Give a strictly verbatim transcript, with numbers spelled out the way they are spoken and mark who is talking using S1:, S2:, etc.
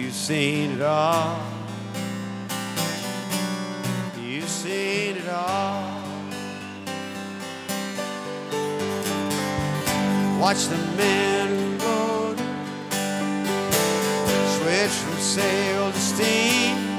S1: You've seen it all. You've seen it all. Watch the men go, switch from sail to steam.